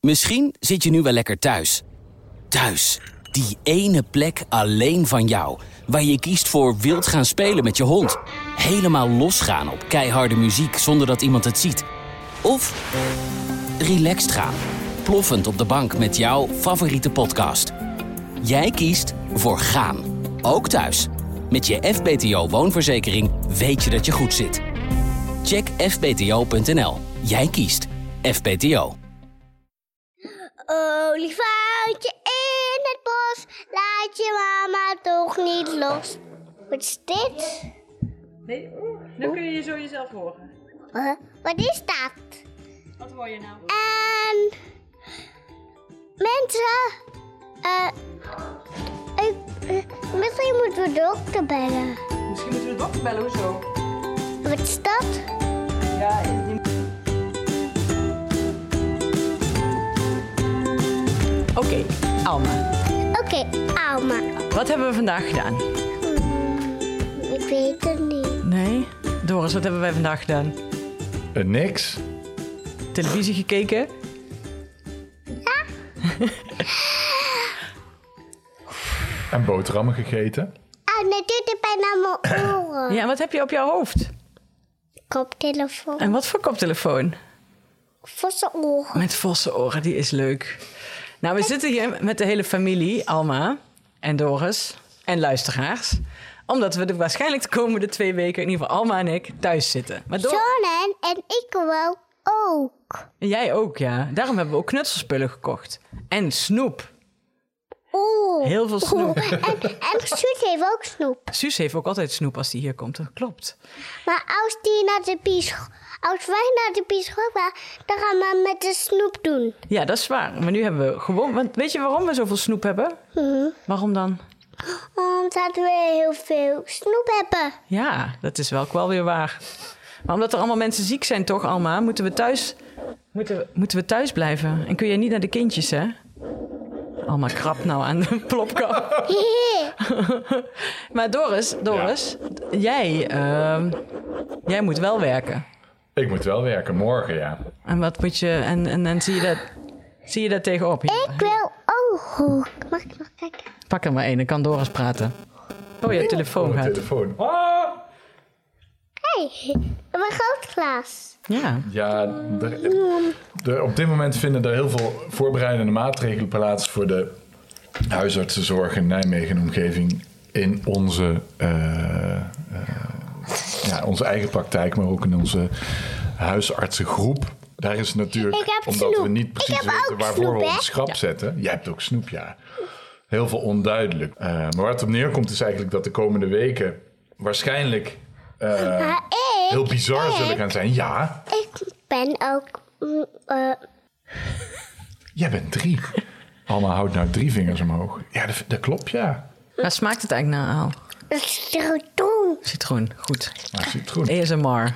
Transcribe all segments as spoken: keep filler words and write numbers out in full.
Misschien zit je nu wel lekker thuis. Thuis, die ene plek alleen van jou. Waar je kiest voor wild gaan spelen met je hond. Helemaal losgaan op keiharde muziek zonder dat iemand het ziet. Of relaxed gaan. Ploffend op de bank met jouw favoriete podcast. Jij kiest voor gaan. Ook thuis. Met je F B T O-woonverzekering weet je dat je goed zit. Check f b t o punt n l. Jij kiest F B T O. Olifantje in het bos, laat je mama toch niet los. Wat is dit? Nee, dan kun je je zo jezelf horen. Uh, wat is dat? Wat hoor je nou? En mensen, uh, ik, uh, misschien moeten we de dokter bellen. Misschien moeten we de dokter bellen, hoezo? Wat is dat? Ja, die... Oké, okay, Alma. Oké, okay, Alma. Wat hebben we vandaag gedaan? Hmm, ik weet het niet. Nee? Doris, wat hebben wij vandaag gedaan? Uh, niks. Televisie gekeken? Ja. En boterhammen gegeten? Ah, nee, dit is bijna mijn oren. Ja, en wat heb je op jouw hoofd? Koptelefoon. En wat voor koptelefoon? Vosse oren. Met vosse oren, die is leuk. Nou, we zitten hier met de hele familie, Alma en Doris en luisteraars. Omdat we de, waarschijnlijk de komende twee weken, in ieder geval Alma en ik, thuis zitten. Maar Dor- Zonen en ik wel ook. En jij ook, ja. Daarom hebben we ook knutselspullen gekocht. En snoep. Oeh. Heel veel snoep. Oeh. En, en Suus heeft ook snoep. Suus heeft ook altijd snoep als die hier komt, dat klopt. Maar als, die naar de biescho- als wij naar de bioscoop gaan, dan gaan we met de snoep doen. Ja, dat is waar. Maar nu hebben we gewoon... Want weet je waarom we zoveel snoep hebben? Mm-hmm. Waarom dan? Omdat we heel veel snoep hebben. Ja, dat is wel, wel weer waar. Maar omdat er allemaal mensen ziek zijn, toch, Alma? Moeten we thuis, moeten we, moeten we thuis blijven? En kun je niet naar de kindjes, hè? Alma krap nou aan de plopkap. Maar Doris, Doris, ja. jij, uh, jij moet wel werken. Ik moet wel werken, morgen, ja. En wat moet je... En, en, en zie je dat, zie je dat tegenop? Ik wil ook. Mag ik nog kijken? Pak er maar één, dan kan Doris praten. Oh, je telefoon oh, gaat. telefoon. Ah! Hé, hey, een groot glas. Ja. Ja, er, er, op dit moment vinden er heel veel voorbereidende maatregelen plaats voor de huisartsenzorg in Nijmegen en omgeving in onze, uh, uh, ja, onze eigen praktijk, maar ook in onze huisartsengroep. Daar is natuurlijk, omdat snoep. we niet precies weten waarvoor snoep, we hè? ons schrap ja. zetten. Jij hebt ook snoep, ja. Heel veel onduidelijk. Uh, maar waar het op neerkomt is eigenlijk dat de komende weken waarschijnlijk uh, ik, heel bizar ik, zullen gaan zijn. Ja. Ik ben ook... Uh... Jij bent drie. Alma houdt nou drie vingers omhoog. Ja, dat, dat klopt, ja. Waar smaakt het eigenlijk naar, Al? Citroen. Citroen, goed. Nou, citroen. A S M R.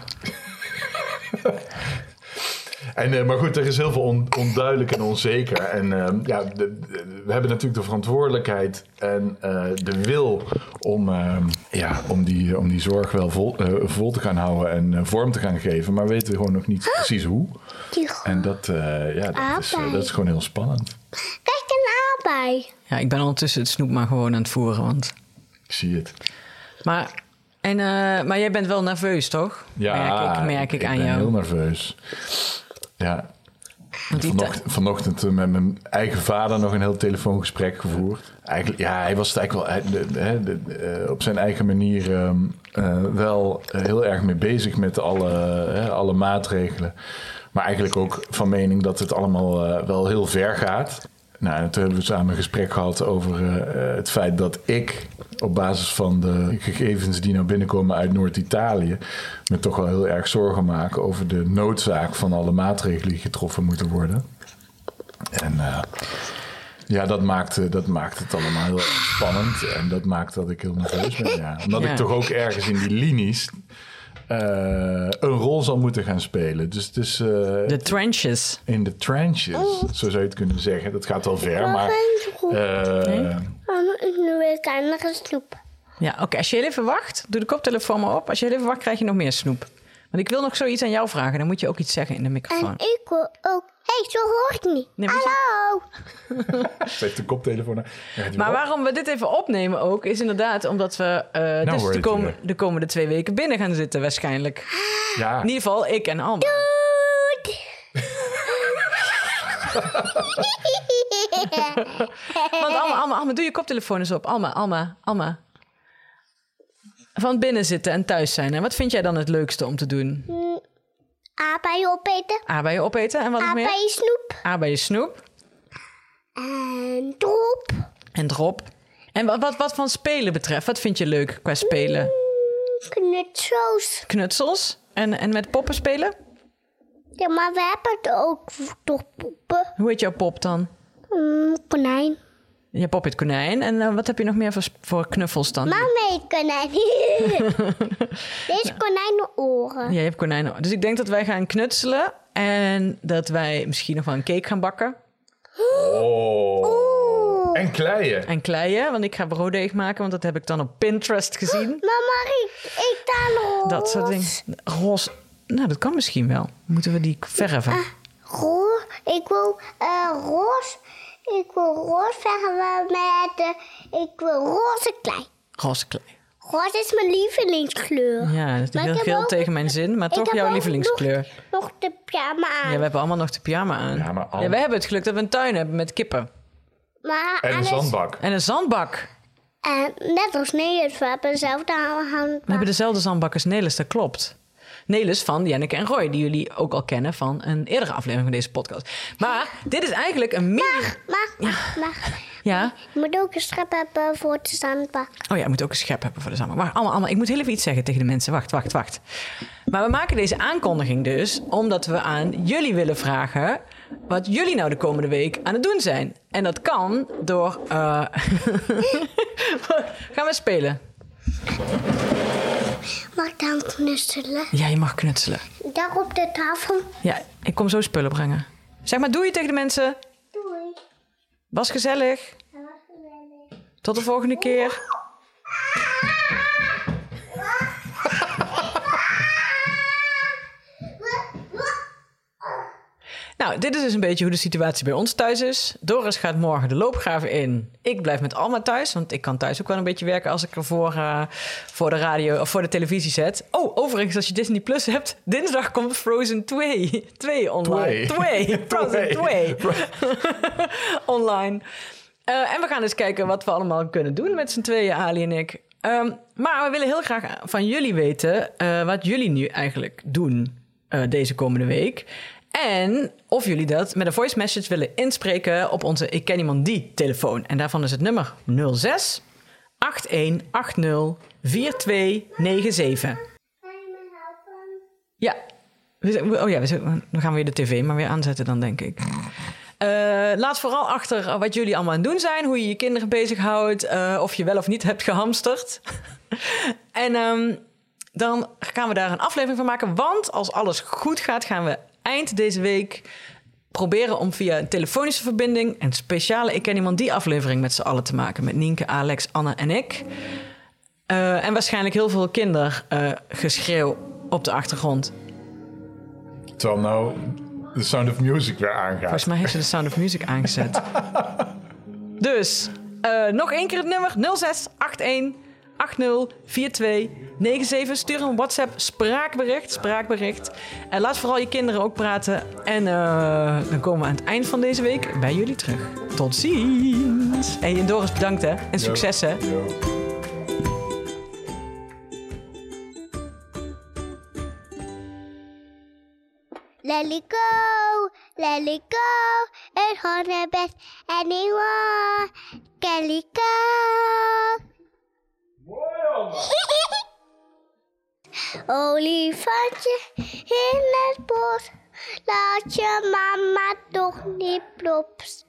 En, uh, maar goed, er is heel veel on, onduidelijk en onzeker. En uh, ja, de, de, we hebben natuurlijk de verantwoordelijkheid en uh, de wil om, uh, ja, om, die, om die zorg wel vol, uh, vol te gaan houden en uh, vorm te gaan geven. Maar weten we gewoon nog niet precies hoe. En dat, uh, ja, dat, is, uh, dat is gewoon heel spannend. Kijk, een aardbei. Ja, ik ben ondertussen het snoep maar gewoon aan het voeren, want... Ik zie het. Maar, en, uh, maar jij bent wel nerveus, toch? Ja, merk ik, merk ik, ik aan ben jou. heel nerveus. Ja. Vanochtend, ta- vanochtend met mijn eigen vader nog een heel telefoongesprek gevoerd. Eigenlijk, ja, hij was het eigenlijk wel de, de, de, de, op zijn eigen manier um, uh, wel heel erg mee bezig met alle, uh, alle maatregelen. Maar eigenlijk ook van mening dat het allemaal uh, wel heel ver gaat. Nou, en toen hebben we samen een gesprek gehad over uh, het feit dat ik op basis van de gegevens die nou binnenkomen uit Noord-Italië me toch wel heel erg zorgen maken over de noodzaak van alle maatregelen die getroffen moeten worden. En uh, ja, dat maakt, dat maakt het allemaal heel erg spannend en dat maakt dat ik heel nerveus ben. Ja. Omdat ja. ik toch ook ergens in die linies Uh, een rol zal moeten gaan spelen. Dus, dus, uh, de trenches. In de trenches, oh. Zo zou je het kunnen zeggen. Dat gaat al ver, maar... Uh, nee? Nu wil ik aan nog een snoep. Ja, oké. Okay. Als je heel even wacht, doe de koptelefoon maar op. Als je heel even wacht, krijg je nog meer snoep. Want ik wil nog zoiets aan jou vragen. Dan moet je ook iets zeggen in de microfoon. En ik wil ook... Hé, hey, zo hoor ik niet. Nee, maar Hallo. Ze heeft de koptelefoon aan. Ja, die Maar op. waarom we dit even opnemen ook... is inderdaad omdat we uh, Nou dus hoor de, je kom- het de komende twee weken binnen gaan zitten waarschijnlijk. Ja. In ieder geval ik en Alma. Doei. Want Alma, Alma, Alma, doe je koptelefoon eens op. Alma, Alma, Alma. Van binnen zitten en thuis zijn. En wat vind jij dan het leukste om te doen? Aardbeien opeten. Aardbeien opeten en wat nog meer? Aardbeien snoep. Aardbeien snoep En drop. en drop. En wat, wat, wat van spelen betreft, wat vind je leuk qua spelen? Knutsels. Knutsels? En, en met poppen spelen? Ja, maar we hebben het ook toch poppen. Hoe heet jouw pop dan? Mm, konijn. Je pop heet konijn. En uh, wat heb je nog meer voor, voor knuffels dan? Mama heet konijn. Deze konijnenoren. Ja, je hebt konijnen. Dus ik denk dat wij gaan knutselen. En dat wij misschien nog wel een cake gaan bakken. Oh. En kleien. En kleien, want ik ga brooddeeg maken. Want dat heb ik dan op Pinterest gezien. Mama, ik, ik daar roze. Dat soort dingen. Roze. Nou, dat kan misschien wel. Moeten we die verven? Uh, roze. Ik wil uh, roze. Ik wil roze verven met... Uh, ik wil roze klei. Roze klei. Roze is mijn lievelingskleur. Ja, dat is Maar heel ik heb veel ook- tegen mijn zin. Maar ik toch heb jouw ook lievelingskleur. Nog, nog de pyjama aan. Ja, we hebben allemaal nog de pyjama aan. Ja, maar al- Ja, wij hebben het geluk dat we een tuin hebben met kippen. Maar En een alles- zandbak. En een zandbak. En net als Neus, we hebben dezelfde handbak. We hebben dezelfde zandbak als Nelis, dat klopt. Nelis van Janneke en Roy, die jullie ook al kennen van een eerdere aflevering van deze podcast. Maar dit is eigenlijk een mini... Maar, maar, maar. Ja? Je moet ook een schep hebben voor de zandbak. Oh ja, ik moet ook een schep hebben voor de zandbak. Maar allemaal, allemaal, ik moet heel even iets zeggen tegen de mensen. Wacht, wacht, wacht. Maar we maken deze aankondiging dus omdat we aan jullie willen vragen wat jullie nou de komende week aan het doen zijn. En dat kan door... Uh... Gaan we spelen? Mag ik dan knutselen? Ja, je mag knutselen. Daar op de tafel. Ja, ik kom zo spullen brengen. Zeg maar doei tegen de mensen. Doei. Was gezellig. Tot de volgende keer. Nou, dit is dus een beetje hoe de situatie bij ons thuis is. Doris gaat morgen de loopgraven in. Ik blijf met Alma thuis, want ik kan thuis ook wel een beetje werken als ik er voor, uh, voor de radio of voor de televisie zet. Oh, overigens, als je Disney Plus hebt, dinsdag komt Frozen twee. twee online. twee. Frozen twee. online. Uh, en we gaan eens kijken wat we allemaal kunnen doen met z'n tweeën, Ali en ik. Um, maar we willen heel graag van jullie weten uh, wat jullie nu eigenlijk doen uh, deze komende week. En of jullie dat met een voice message willen inspreken op onze Ik Ken Iemand Die telefoon. En daarvan is het nummer nul zes acht een acht nul vier twee negen zeven. Ja. Oh ja, dan gaan we weer de tv maar weer aanzetten dan, denk ik. Uh, laat vooral achter wat jullie allemaal aan het doen zijn. Hoe je je kinderen bezighoudt. Uh, of je wel of niet hebt gehamsterd. en um, dan gaan we daar een aflevering van maken. Want als alles goed gaat, gaan we eind deze week proberen om via een telefonische verbinding een speciale Ik Ken Iemand Die aflevering met z'n allen te maken. Met Nienke, Alex, Anne en ik. Uh, en waarschijnlijk heel veel kindergeschreeuw uh, op de achtergrond. Terwijl nou de Sound of Music weer aangaat. Volgens mij heeft ze de Sound of Music aangezet. Dus, uh, nog één keer het nummer nul zes acht een acht nul vier twee negen zeven. Stuur een WhatsApp spraakbericht. spraakbericht. En laat vooral je kinderen ook praten. En uh, dan komen we aan het eind van deze week bij jullie terug. Tot ziens. En Doris, bedankt hè. En succes hè. Yo. Let it go, let it go. Het gaat naar bed anyone. Let it go. Olifantje in het bos, laat je mama toch niet plops.